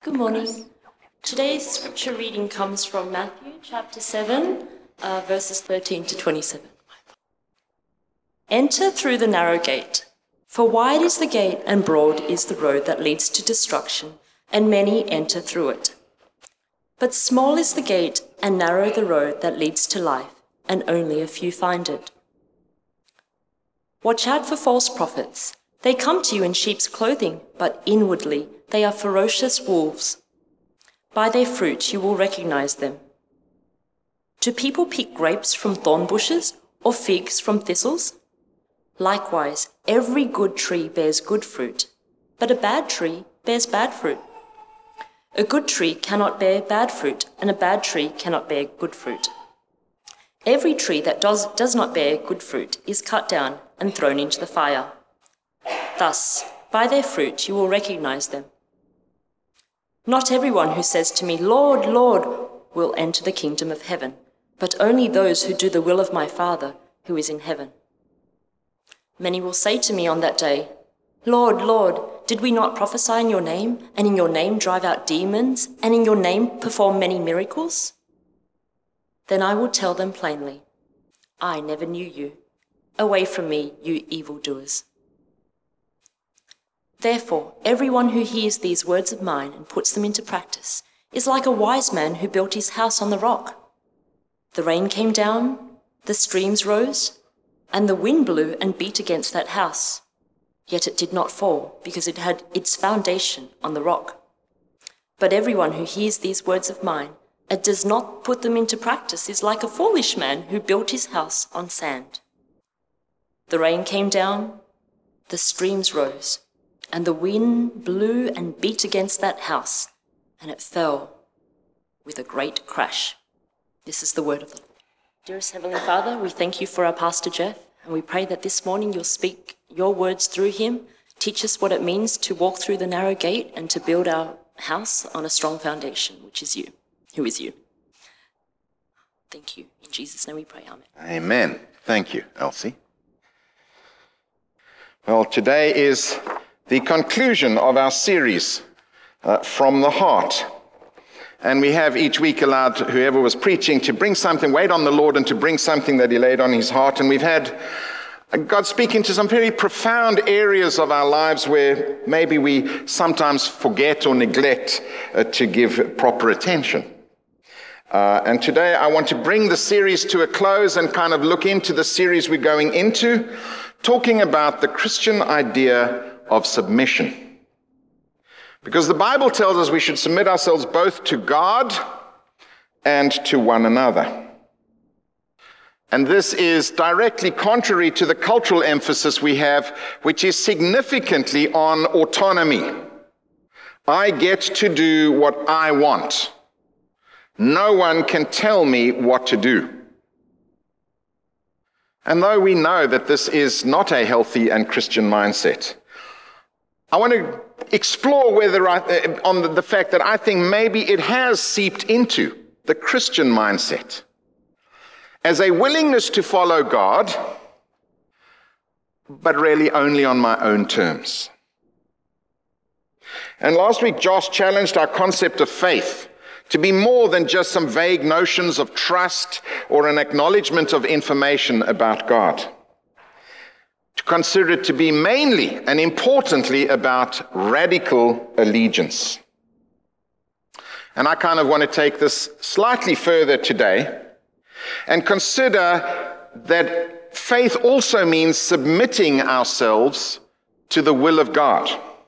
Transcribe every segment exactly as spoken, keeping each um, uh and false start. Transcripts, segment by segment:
Good morning. Today's scripture reading comes from Matthew chapter seven, uh, verses thirteen to twenty-seven. Enter through the narrow gate, for wide is the gate and broad is the road that leads to destruction, and many enter through it. But small is the gate and narrow the road that leads to life, and only a few find it. Watch out for false prophets. They come to you in sheep's clothing, but inwardly they are ferocious wolves. By their fruit you will recognize them. Do people pick grapes from thorn bushes or figs from thistles? Likewise, every good tree bears good fruit, but a bad tree bears bad fruit. A good tree cannot bear bad fruit, and a bad tree cannot bear good fruit. Every tree that does, does not bear good fruit is cut down and thrown into the fire. Thus, by their fruit you will recognize them. Not everyone who says to me, Lord, Lord, will enter the kingdom of heaven, but only those who do the will of my Father who is in heaven. Many will say to me on that day, Lord, Lord, did we not prophesy in your name, and in your name drive out demons, and in your name perform many miracles? Then I will tell them plainly, I never knew you. Away from me, you evildoers. Therefore, everyone who hears these words of mine and puts them into practice is like a wise man who built his house on the rock. The rain came down, the streams rose, and the wind blew and beat against that house. Yet it did not fall, because it had its foundation on the rock. But everyone who hears these words of mine and does not put them into practice is like a foolish man who built his house on sand. The rain came down, the streams rose, and the wind blew and beat against that house, and it fell with a great crash. This is the word of the Lord. Dearest Heavenly Father, we thank you for our Pastor Jeff, and we pray that this morning you'll speak your words through him. Teach us what it means to walk through the narrow gate and to build our house on a strong foundation, which is you, who is you. Thank you. In Jesus' name we pray. Amen. Amen. Thank you, Elsie. Well, today is the conclusion of our series, uh, From the Heart. And we have each week allowed whoever was preaching to bring something, wait on the Lord, and to bring something that he laid on his heart. And we've had God speaking to some very profound areas of our lives where maybe we sometimes forget or neglect uh, to give proper attention. Uh, and today I want to bring the series to a close and kind of look into the series we're going into, talking about the Christian idea of submission. Because the Bible tells us we should submit ourselves both to God and to one another. And this is directly contrary to the cultural emphasis we have, which is significantly on autonomy. I get to do what I want. No one can tell me what to do. And though we know that this is not a healthy and Christian mindset, I want to explore whether I, uh, on the, the fact that I think maybe it has seeped into the Christian mindset as a willingness to follow God, but really only on my own terms. And last week, Josh challenged our concept of faith to be more than just some vague notions of trust or an acknowledgement of information about God. To consider it to be mainly and importantly about radical allegiance. And I kind of want to take this slightly further today and consider that faith also means submitting ourselves to the will of God.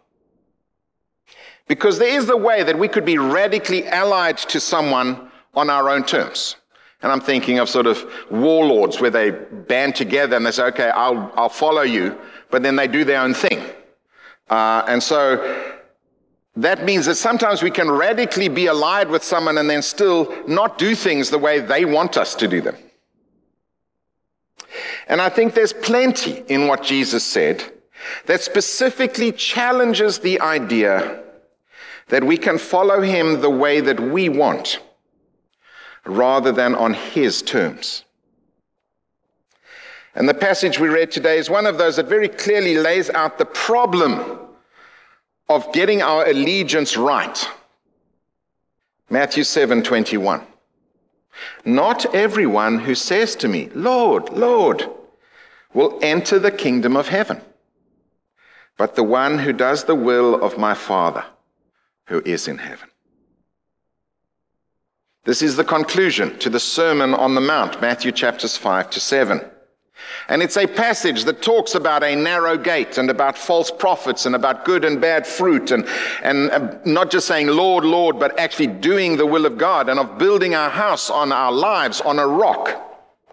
Because there is the way that we could be radically allied to someone on our own terms. And I'm thinking of sort of warlords where they band together and they say, okay, I'll, I'll follow you, but then they do their own thing. Uh, and so that means that sometimes we can radically be allied with someone and then still not do things the way they want us to do them. And I think there's plenty in what Jesus said that specifically challenges the idea that we can follow him the way that we want, rather than on his terms. And the passage we read today is one of those that very clearly lays out the problem of getting our allegiance right Matthew seven twenty-one. Not everyone who says to me, Lord, Lord, will enter the kingdom of heaven, but the one who does the will of my Father who is in heaven. This is the conclusion to the Sermon on the Mount, Matthew chapters five to seven. And it's a passage that talks about a narrow gate and about false prophets and about good and bad fruit and, and not just saying, Lord, Lord, but actually doing the will of God and of building our house on our lives on a rock.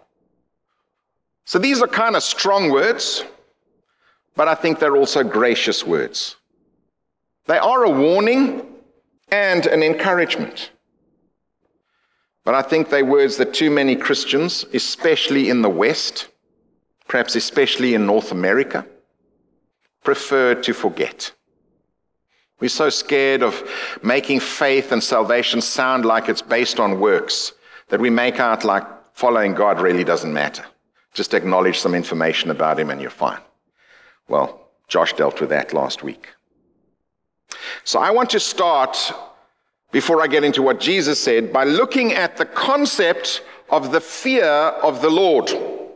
So these are kind of strong words, but I think they're also gracious words. They are a warning and an encouragement. But I think they're words that too many Christians, especially in the West, perhaps especially in North America, prefer to forget. We're so scared of making faith and salvation sound like it's based on works that we make out like following God really doesn't matter. Just acknowledge some information about him and you're fine. Well, Josh dealt with that last week. So I want to start, before I get into what Jesus said, by looking at the concept of the fear of the Lord.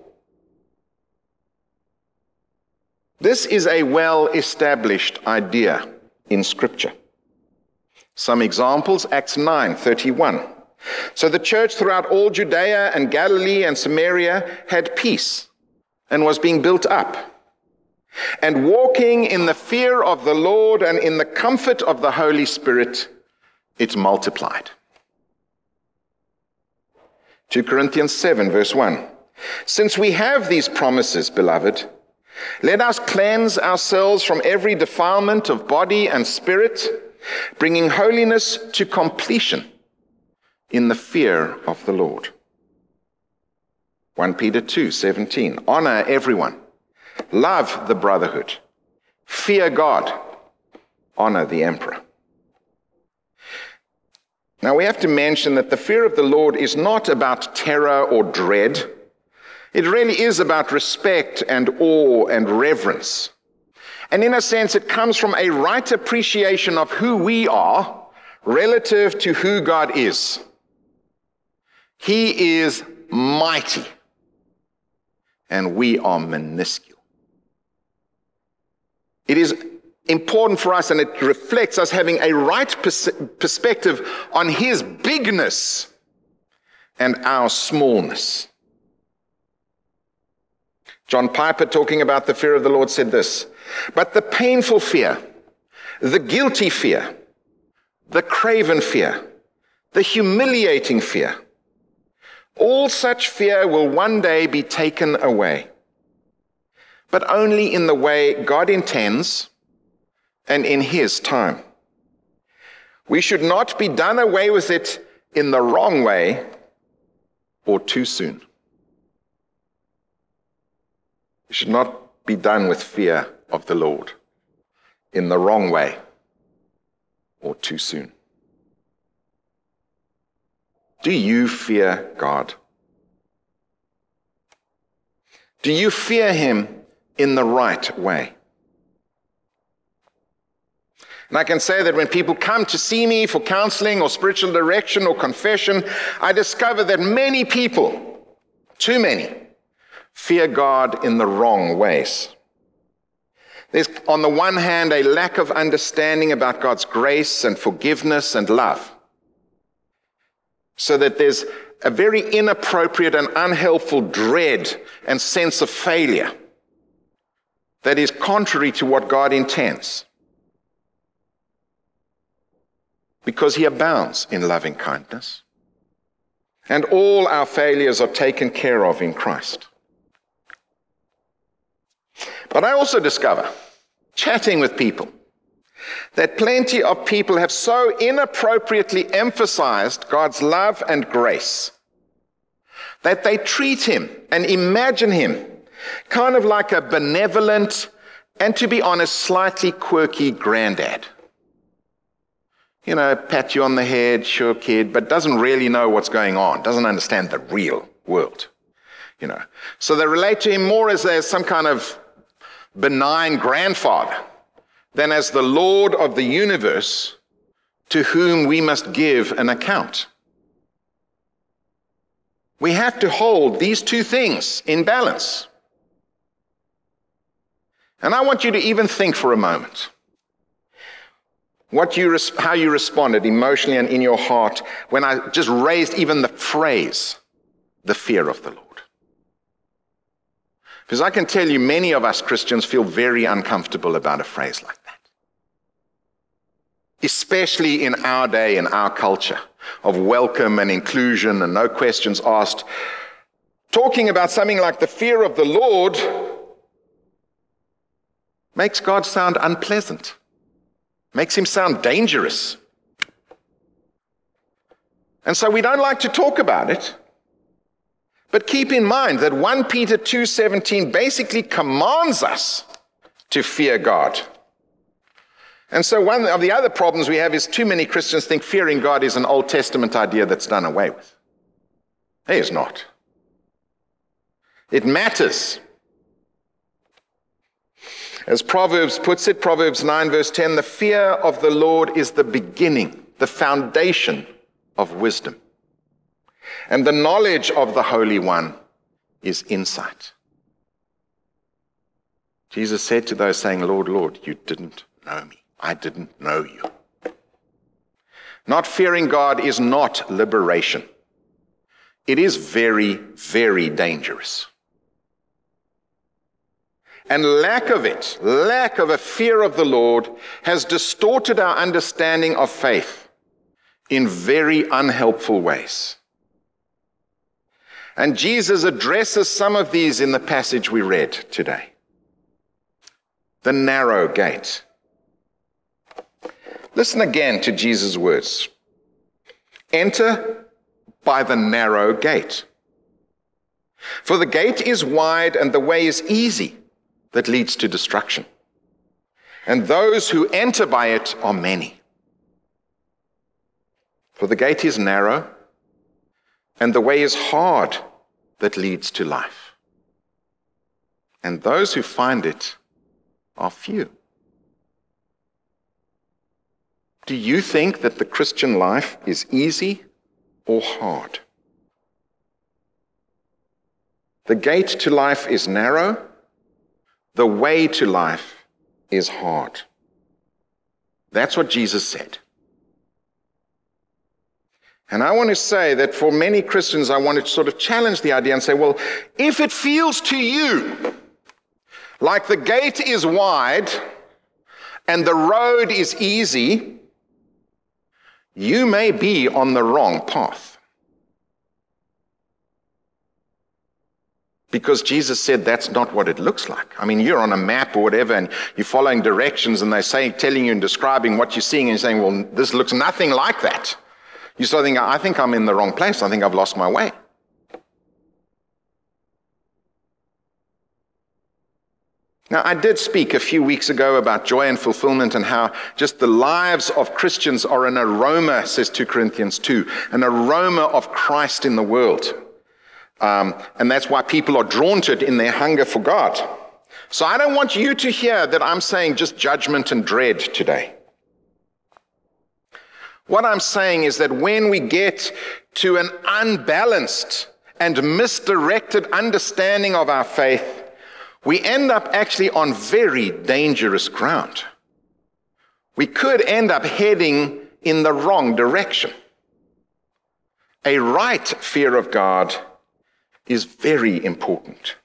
This is a well-established idea in Scripture. Some examples, Acts nine thirty-one. So the church throughout all Judea and Galilee and Samaria had peace and was being built up. And walking in the fear of the Lord and in the comfort of the Holy Spirit, it multiplied. Second Corinthians seven verse one. Since we have these promises, beloved, let us cleanse ourselves from every defilement of body and spirit, bringing holiness to completion in the fear of the Lord. First Peter two seventeen. Honor everyone. Love the brotherhood. Fear God. Honor the emperor. Now we have to mention that the fear of the Lord is not about terror or dread. It really is about respect and awe and reverence. And in a sense, it comes from a right appreciation of who we are relative to who God is. He is mighty, and we are minuscule. It is important for us, and it reflects us having a right pers- perspective on his bigness and our smallness. John Piper, talking about the fear of the Lord, said this: but the painful fear, the guilty fear, the craven fear, the humiliating fear, all such fear will one day be taken away, but only in the way God intends and in his time. We should not be done away with it in the wrong way or too soon. We should not be done with fear of the Lord in the wrong way or too soon. Do you fear God? Do you fear him in the right way? And I can say that when people come to see me for counseling or spiritual direction or confession, I discover that many people, too many, fear God in the wrong ways. There's, on the one hand, a lack of understanding about God's grace and forgiveness and love, so that there's a very inappropriate and unhelpful dread and sense of failure that is contrary to what God intends, because he abounds in loving kindness, and all our failures are taken care of in Christ. But I also discover, chatting with people, that plenty of people have so inappropriately emphasized God's love and grace that they treat him and imagine him kind of like a benevolent and, to be honest, slightly quirky granddad. You know, pat you on the head, sure kid, but doesn't really know what's going on, doesn't understand the real world. You know, so they relate to him more as, as some kind of benign grandfather than as the Lord of the universe to whom we must give an account. We have to hold these two things in balance. And I want you to even think for a moment what you, how you responded emotionally and in your heart when I just raised even the phrase, the fear of the Lord. Because I can tell you, many of us Christians feel very uncomfortable about a phrase like that. Especially in our day, in our culture of welcome and inclusion and no questions asked. Talking about something like the fear of the Lord makes God sound unpleasant, makes him sound dangerous. And so we don't like to talk about it. But keep in mind that First Peter two seventeen basically commands us to fear God. And so one of the other problems we have is too many Christians think fearing God is an Old Testament idea that's done away with. It is not. It matters. As Proverbs puts it, Proverbs nine verse ten, the fear of the Lord is the beginning, the foundation of wisdom. And the knowledge of the Holy One is insight. Jesus said to those saying, Lord, Lord, you didn't know me. I didn't know you. Not fearing God is not liberation. It is very, very dangerous. And lack of it, lack of a fear of the Lord, has distorted our understanding of faith in very unhelpful ways. And Jesus addresses some of these in the passage we read today. The narrow gate. Listen again to Jesus' words. Enter by the narrow gate. For the gate is wide and the way is easy that leads to destruction. And those who enter by it are many. For the gate is narrow and the way is hard that leads to life. And those who find it are few. Do you think that the Christian life is easy or hard? The gate to life is narrow. The way to life is hard. That's what Jesus said. And I want to say that for many Christians, I want to sort of challenge the idea and say, well, if it feels to you like the gate is wide and the road is easy, you may be on the wrong path. Because Jesus said that's not what it looks like. I mean, you're on a map or whatever, and you're following directions, and they're saying, telling you and describing what you're seeing, and you're saying, well, this looks nothing like that. You start thinking, I think I'm in the wrong place. I think I've lost my way. Now, I did speak a few weeks ago about joy and fulfillment and how just the lives of Christians are an aroma, says Second Corinthians two, an aroma of Christ in the world. Um, and that's why people are drawn to it in their hunger for God. So I don't want you to hear that I'm saying just judgment and dread today. What I'm saying is that when we get to an unbalanced and misdirected understanding of our faith, we end up actually on very dangerous ground. We could end up heading in the wrong direction. A right fear of God is very important.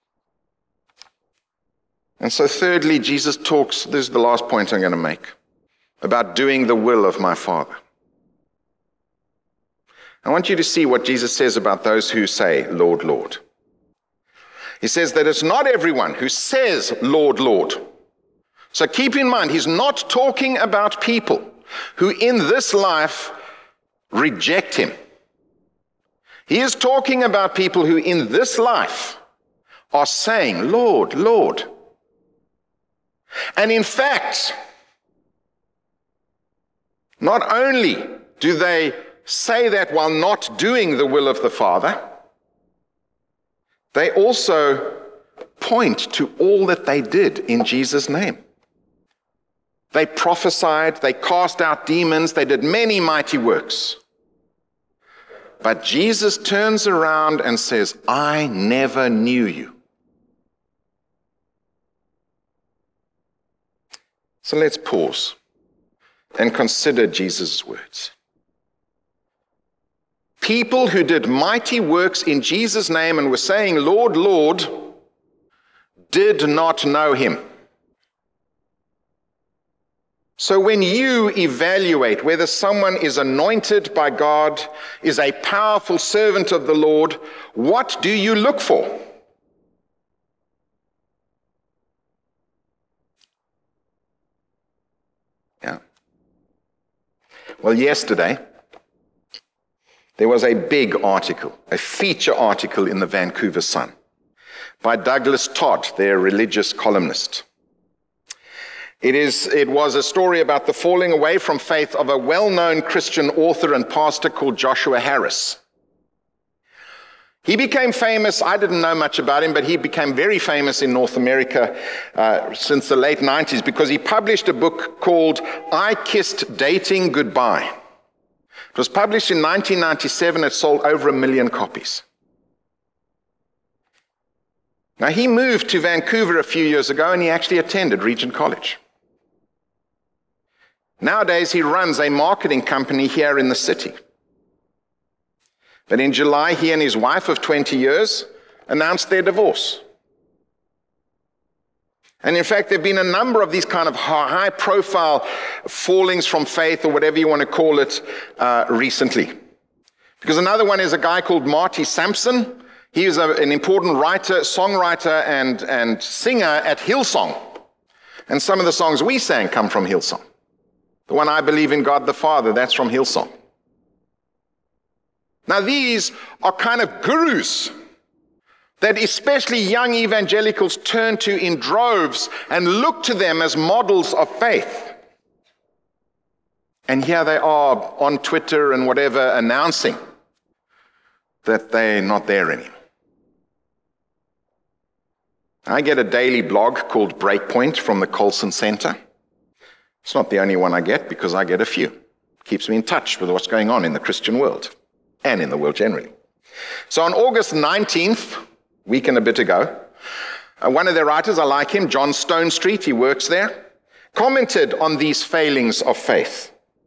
And so thirdly, Jesus talks, this is the last point I'm going to make, about doing the will of my Father. I want you to see what Jesus says about those who say, Lord, Lord. He says that it's not everyone who says, Lord, Lord. So keep in mind, he's not talking about people who in this life reject him. He is talking about people who in this life are saying, Lord, Lord. And in fact, not only do they say that while not doing the will of the Father, they also point to all that they did in Jesus' name. They prophesied, they cast out demons, they did many mighty works. But Jesus turns around and says, I never knew you. So let's pause and consider Jesus' words. People who did mighty works in Jesus' name and were saying, Lord, Lord, did not know him. So when you evaluate whether someone is anointed by God, is a powerful servant of the Lord, what do you look for? Yeah. Well, yesterday, there was a big article, a feature article in the Vancouver Sun by Douglas Todd, their religious columnist. It is, it was a story about the falling away from faith of a well-known Christian author and pastor called Joshua Harris. He became famous, I didn't know much about him, but he became very famous in North America uh, since the late nineties because he published a book called I Kissed Dating Goodbye. It was published in nineteen ninety-seven, it sold over a million copies. Now he moved to Vancouver a few years ago and he actually attended Regent College. Nowadays, he runs a marketing company here in the city. But in July, he and his wife of twenty years announced their divorce. And in fact, there have been a number of these kind of high-profile fallings from faith, or whatever you want to call it, uh, recently. Because another one is a guy called Marty Sampson. He is a, an important writer, songwriter, and, and singer at Hillsong. And some of the songs we sang come from Hillsong. The one, I Believe in God the Father, that's from Hillsong. Now these are kind of gurus that especially young evangelicals turn to in droves and look to them as models of faith. And here they are on Twitter and whatever announcing that they're not there anymore. I get a daily blog called Breakpoint from the Colson Center. It's not the only one I get because I get a few. It keeps me in touch with what's going on in the Christian world and in the world generally. So on August nineteenth, a week and a bit ago, uh, one of their writers, I like him, John Stonestreet, he works there, commented on these failings of faith.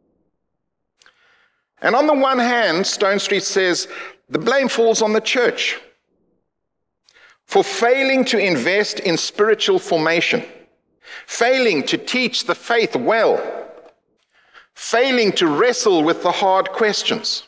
And on the one hand, Stonestreet says, the blame falls on the church for failing to invest in spiritual formation, failing to teach the faith well, failing to wrestle with the hard questions.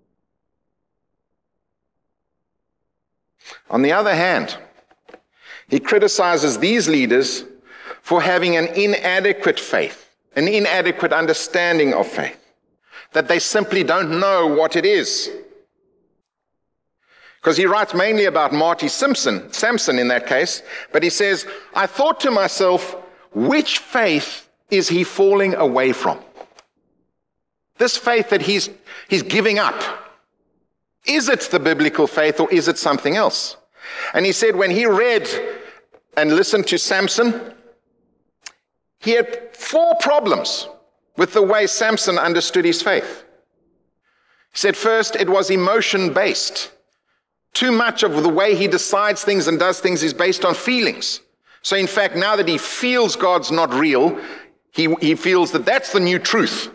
On the other hand, he criticizes these leaders for having an inadequate faith, an inadequate understanding of faith, that they simply don't know what it is. Because he writes mainly about Marty Simpson, Sampson in that case, but he says, I thought to myself, which faith is he falling away from? This faith that he's, he's giving up. Is it the biblical faith or is it something else? And he said when he read and listened to Samson, he had four problems with the way Samson understood his faith. He said first, it was emotion-based. Too much of the way he decides things and does things is based on feelings. So in fact, now that he feels God's not real, he, he feels that that's the new truth.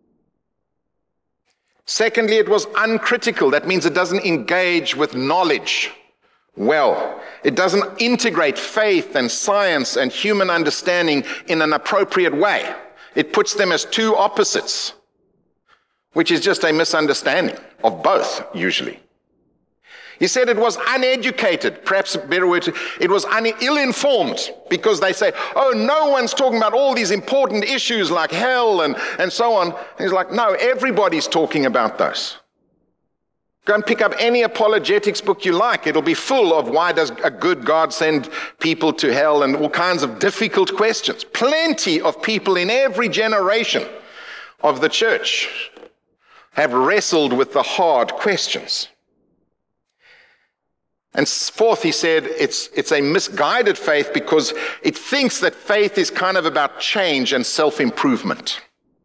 Secondly, it was uncritical. That means it doesn't engage with knowledge well. It doesn't integrate faith and science and human understanding in an appropriate way. It puts them as two opposites, which is just a misunderstanding of both, usually. He said it was uneducated, perhaps a better word, it was un- ill-informed, because they say, oh, no one's talking about all these important issues like hell and, and so on. And he's like, no, everybody's talking about those. Go and pick up any apologetics book you like. It'll be full of why does a good God send people to hell and all kinds of difficult questions. Plenty of people in every generation of the church have wrestled with the hard questions. And fourth, he said, it's, it's a misguided faith because it thinks that faith is kind of about change and self-improvement.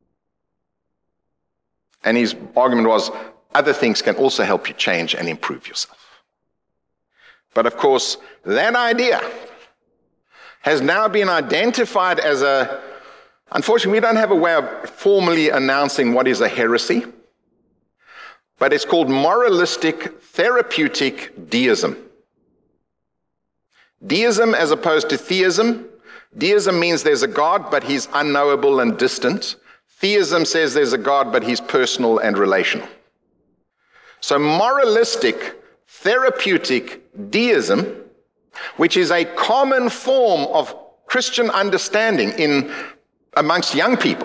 And his argument was, other things can also help you change and improve yourself. But of course, that idea has now been identified as a, unfortunately, we don't have a way of formally announcing what is a heresy, but it's called moralistic therapeutic deism. Deism as opposed to theism. Deism means there's a God, but he's unknowable and distant. Theism says there's a God, but he's personal and relational. So moralistic therapeutic deism, which is a common form of Christian understanding in amongst young people,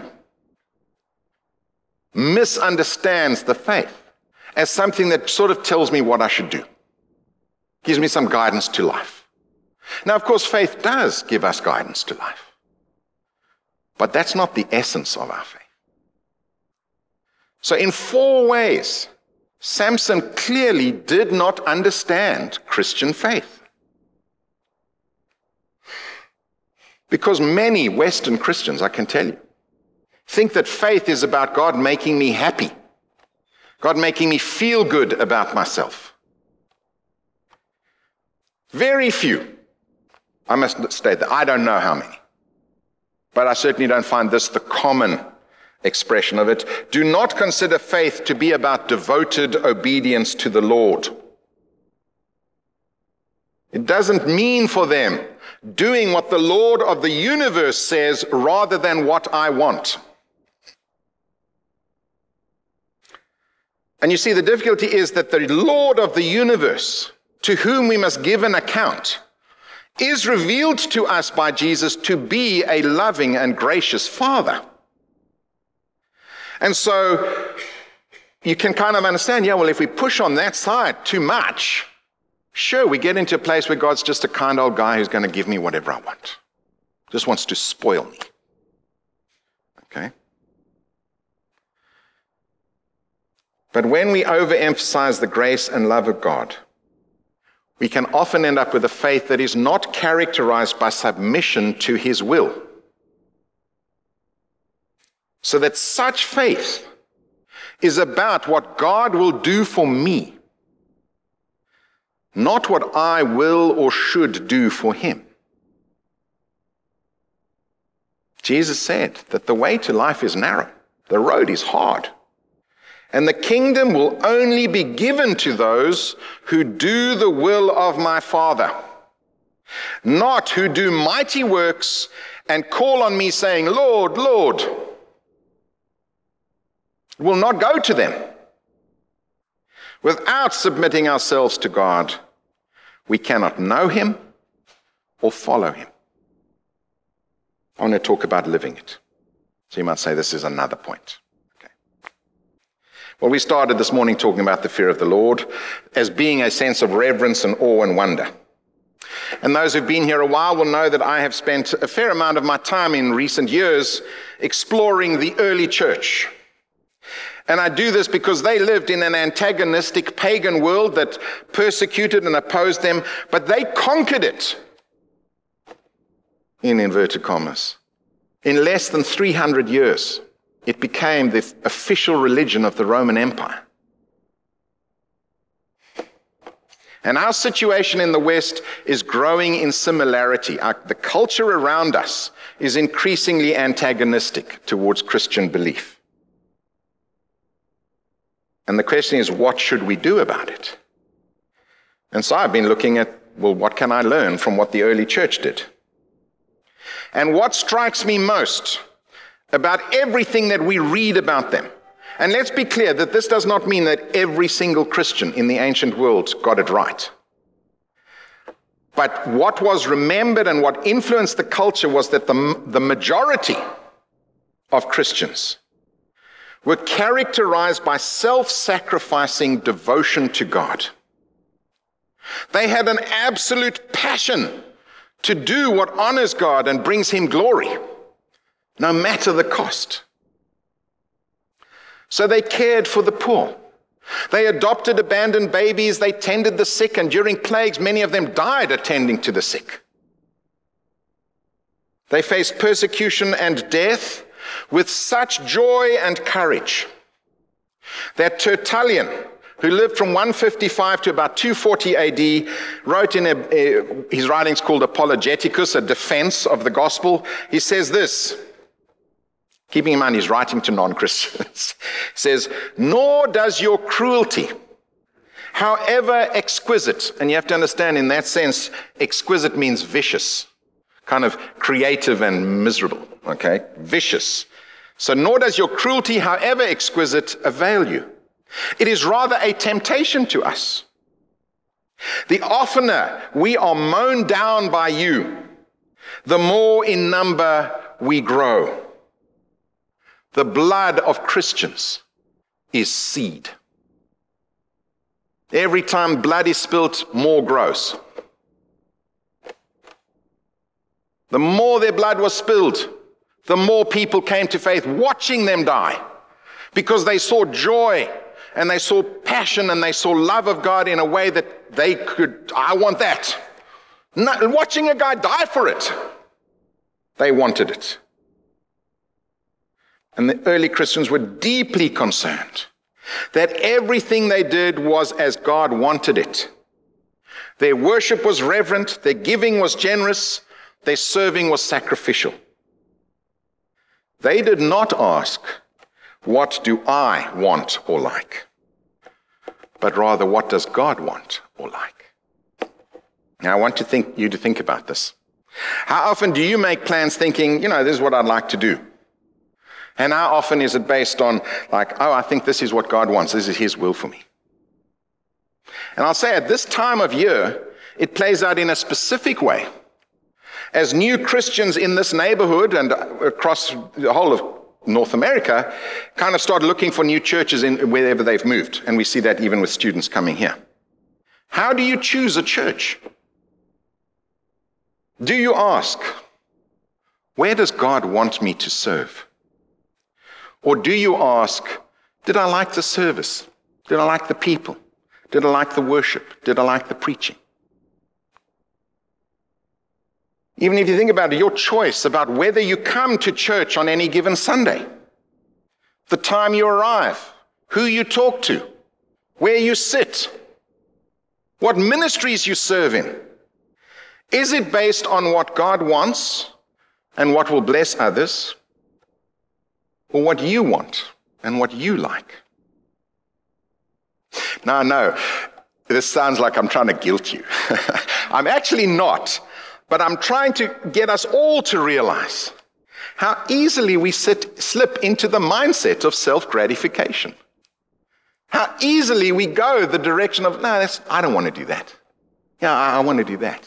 misunderstands the faith as something that sort of tells me what I should do, gives me some guidance to life. Now, of course, faith does give us guidance to life, but that's not the essence of our faith. So in four ways, Samson clearly did not understand Christian faith. Because many Western Christians, I can tell you, think that faith is about God making me happy, God making me feel good about myself. Very few, I must state that, I don't know how many, but I certainly don't find this the common expression of it, do not consider faith to be about devoted obedience to the Lord. It doesn't mean for them doing what the Lord of the universe says rather than what I want. And you see, the difficulty is that the Lord of the universe, to whom we must give an account, is revealed to us by Jesus to be a loving and gracious Father. And so you can kind of understand, yeah, well, if we push on that side too much, sure, we get into a place where God's just a kind old guy who's going to give me whatever I want. Just wants to spoil me. Okay? But when we overemphasize the grace and love of God, we can often end up with a faith that is not characterized by submission to his will. So that such faith is about what God will do for me, not what I will or should do for him. Jesus said that the way to life is narrow, the road is hard, and the kingdom will only be given to those who do the will of my Father, not who do mighty works and call on me saying, Lord, Lord. It will not go to them. Without submitting ourselves to God, we cannot know him or follow him. I want to talk about living it. So you might say this is another point. Okay. Well, we started this morning talking about the fear of the Lord as being a sense of reverence and awe and wonder. And those who've been here a while will know that I have spent a fair amount of my time in recent years exploring the early church. And I do this because they lived in an antagonistic pagan world that persecuted and opposed them, but they conquered it, in inverted commas. In less than three hundred years, it became the official religion of the Roman Empire. And our situation in the West is growing in similarity. Our, the culture around us is increasingly antagonistic towards Christian belief. And the question is, what should we do about it? And so I've been looking at, well, what can I learn from what the early church did? And what strikes me most about everything that we read about them, and let's be clear that this does not mean that every single Christian in the ancient world got it right. But what was remembered and what influenced the culture was that the, the majority of Christians were characterized by self-sacrificing devotion to God. They had an absolute passion to do what honors God and brings him glory, no matter the cost. So they cared for the poor. They adopted abandoned babies, they tended the sick, and during plagues, many of them died attending to the sick. They faced persecution and death with such joy and courage that Tertullian, who lived from one fifty-five to about two forty A D, wrote in a, a, his writings called Apologeticus, a defense of the gospel. He says this, keeping in mind he's writing to non-Christians, says, "Nor does your cruelty, however exquisite," and you have to understand in that sense, exquisite means vicious, kind of creative and miserable, okay? Vicious. So nor does your cruelty, however exquisite, avail you. It is rather a temptation to us. The oftener we are mown down by you, the more in number we grow. The blood of Christians is seed. Every time blood is spilt, more grows. The more their blood was spilled, the more people came to faith watching them die, because they saw joy and they saw passion and they saw love of God in a way that they could, I want that. Not, watching a guy die for it, they wanted it. And the early Christians were deeply concerned that everything they did was as God wanted it. Their worship was reverent, their giving was generous, their serving was sacrificial. They did not ask, what do I want or like? But rather, what does God want or like? Now, I want to think, you to think about this. How often do you make plans thinking, you know, this is what I'd like to do? And how often is it based on, like, oh, I think this is what God wants. This is his will for me. And I'll say at this time of year, it plays out in a specific way. As new Christians in this neighborhood and across the whole of North America kind of start looking for new churches in wherever they've moved. And we see that even with students coming here. How do you choose a church? Do you ask, where does God want me to serve? Or do you ask, did I like the service? Did I like the people? Did I like the worship? Did I like the preaching? Even if you think about it, your choice about whether you come to church on any given Sunday, the time you arrive, who you talk to, where you sit, what ministries you serve in, is it based on what God wants and what will bless others, or what you want and what you like? Now, no, this sounds like I'm trying to guilt you. I'm actually not. But I'm trying to get us all to realize how easily we sit, slip into the mindset of self-gratification. How easily we go the direction of, no, that's, I don't want to do that. Yeah, I, I want to do that.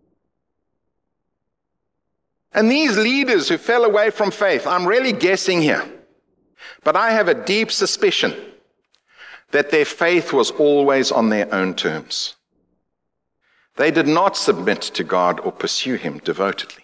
And these leaders who fell away from faith, I'm really guessing here, but I have a deep suspicion that their faith was always on their own terms. They did not submit to God or pursue him devotedly.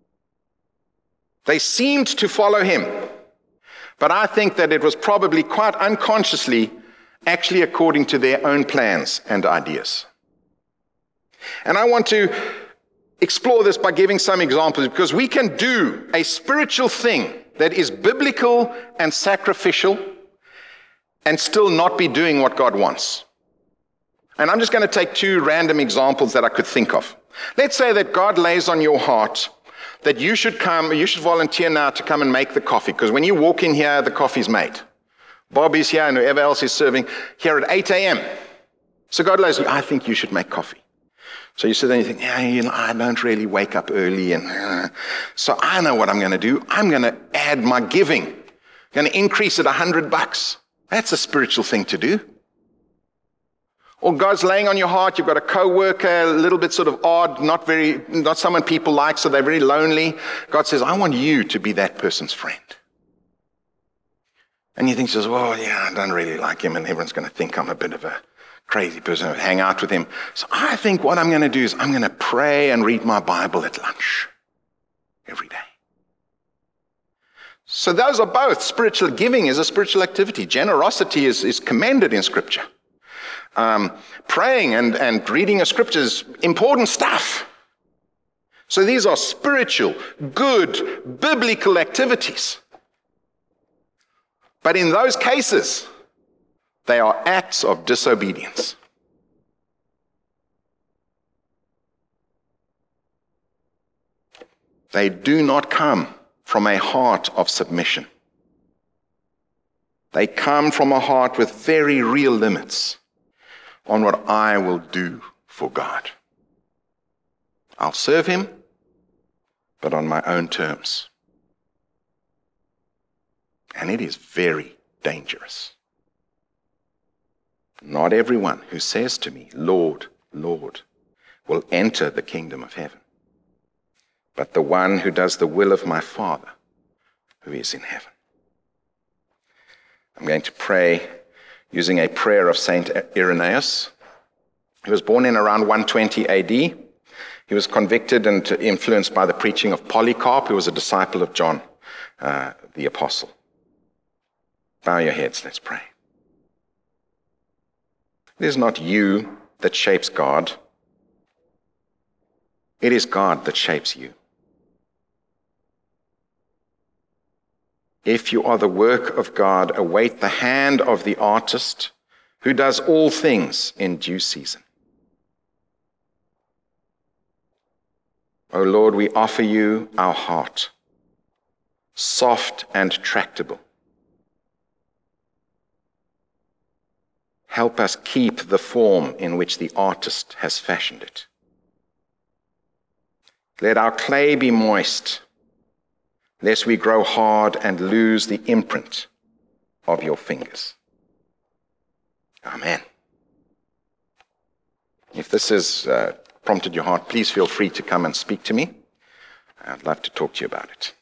They seemed to follow him, but I think that it was probably quite unconsciously actually according to their own plans and ideas. And I want to explore this by giving some examples, because we can do a spiritual thing that is biblical and sacrificial and still not be doing what God wants. And I'm just going to take two random examples that I could think of. Let's say that God lays on your heart that you should come, you should volunteer now to come and make the coffee, because when you walk in here, the coffee's made. Bob is here and whoever else is serving here at eight a.m. So God lays, I think you should make coffee. So you sit there and you think, yeah, you know, I don't really wake up early. and uh, So I know what I'm going to do. I'm going to add my giving. I'm going to increase it a hundred bucks. That's a spiritual thing to do. Or God's laying on your heart, you've got a co-worker, a little bit sort of odd, not very, not someone people like, so they're very lonely. God says, I want you to be that person's friend. And you think, says, well, yeah, I don't really like him, and everyone's going to think I'm a bit of a crazy person to hang out with him. So I think what I'm going to do is I'm going to pray and read my Bible at lunch every day. So those are both. Spiritual giving is a spiritual activity. Generosity is, is commended in Scripture. Um, praying and, and reading a scripture is important stuff. So these are spiritual, good, biblical activities. But in those cases, they are acts of disobedience. They do not come from a heart of submission. They come from a heart with very real limits on what I will do for God. I'll serve him, but on my own terms. And it is very dangerous. Not everyone who says to me, Lord, Lord, will enter the kingdom of heaven, but the one who does the will of my Father who is in heaven. I'm going to pray using a prayer of Saint Irenaeus. He was born in around one twenty A D. He was convicted and influenced by the preaching of Polycarp, who was a disciple of John, uh, the apostle. Bow your heads, let's pray. It is not you that shapes God. It is God that shapes you. If you are the work of God, await the hand of the artist who does all things in due season. O Lord, we offer you our heart, soft and tractable. Help us keep the form in which the artist has fashioned it. Let our clay be moist, lest we grow hard and lose the imprint of your fingers. Amen. If this has uh, prompted your heart, please feel free to come and speak to me. I'd love to talk to you about it.